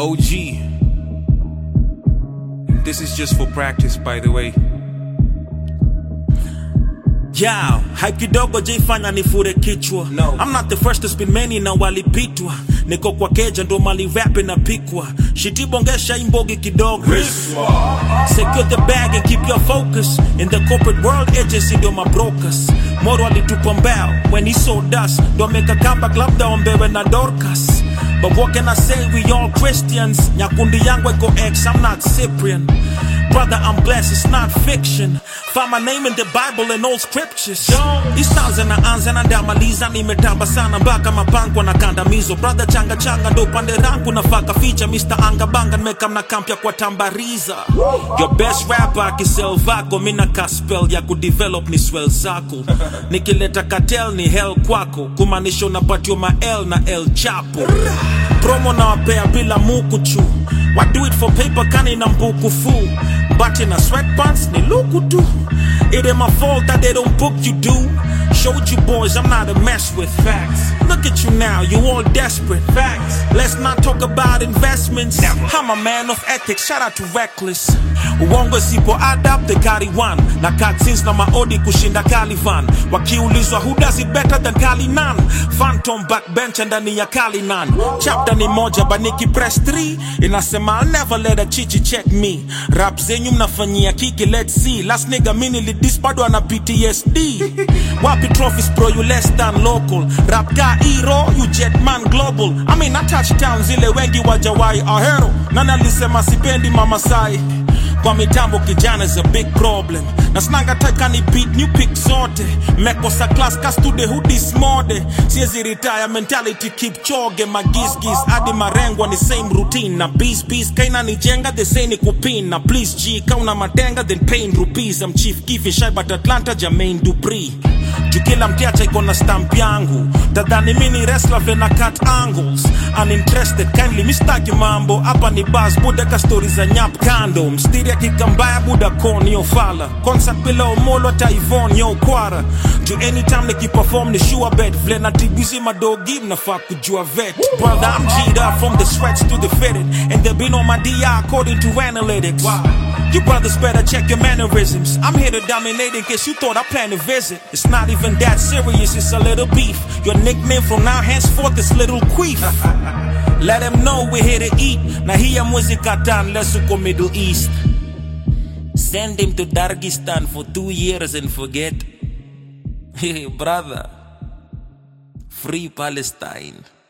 OG. This is just for practice, by the way. Yao, hype kidogo jifanya nifure kichwa. No. I'm not the first to spin many na walipitwa. Niko kwa keja ndo mali rap inapikwa. Shitibongesha imbogi kidogo. Secure the bag and keep your focus. In the corporate world, agency ndo my brokers. Moro alitupa mbao when he sold us. Don't make a comeback labda ombewe na Dorcas. But what can I say, we all Christians. Nyakundi yangu eko ex, I'm not Cyprian. Brother, I'm blessed, it's not fiction. Find my name in the Bible and all scriptures. These styles zinaanza na ndamaliza. Nimetamba sana mpaka mapango na kandamizo. Brother changa changa ndo pande rangu nafaka feature. Mr. Anga Banga nimeka mna kampya kwa tambariza. Your best rapper akisell vako. Mina kaspel ya kudevelop ni swell zako. Nikileta cartel ni hell kwako. Kumanisho napatio ma L na El Chapo. Promo na wapea bila mukuchu. Why do it for paper kani na mbuku fu? But in a sweatpants ni luku tu. It ain't my fault that they don't book you, do. Showed you boys I'm not a mess with. Facts. Look at you now, you all desperate. Facts. Let's not talk about investments. Never. I'm a man of ethics, shout out to Reckless. Uongo sipo adapt the Kari one. Na cutscenes na maodi kushinda Calivan. Wakiulizwa who does it better than Kali Nan. Phantom backbench ndani ya Kali Nan. Chapter ni moja baniki press 3. Inasema I'll never let a chichi check me. Rap zenyu mnafanyia kiki, let's see. Last nigga mini lidis bado ana PTSD. Wapi trophies bro, you less than local. Rap ka hero, you jetman global. I mean I touch town zile wengi wajawai ahero. Nana lisema sipendi mamasai. Kwa mitambo kijana is a big problem. Na snanga taika ni beat new pick zote. Mekosa class ka stude hoodies mode. Siezi retire mentality keep choge. Magis adi marengwa ni same routine. Na bees kaina ni jenga they say ni kupin. Na please G kauna matenga then paying rupees. I'm Chief Keef shy but Atlanta Jermaine Dupri. Jukila mtiacha iko na stamp yangu. Tadhani mini wrestler vena cut angles. Uninterested kindly mistaki mambo. Hapa ni buzz buda ka stories za nyap kando. Mstiri kikambaya buda koni yo fala. Concert below molo ta Yvonne yo kwara. To anytime niki perform ni sure bet. Vle na tibizi madogi mnafaa kujua vet. Brother I'm G'd up from the sweats to the fitted. And they been on my DR according to analytics. You brothers better check your mannerisms. I'm here to dominate in case you thought I plan to visit. It's not even that serious, it's a little beef. Your nickname from now henceforth is Little Queef. Let them know we're here to eat. Na hiya muzika tan let's go Middle East. Send him to Dargistan for 2 years and forget. Hey brother, free Palestine.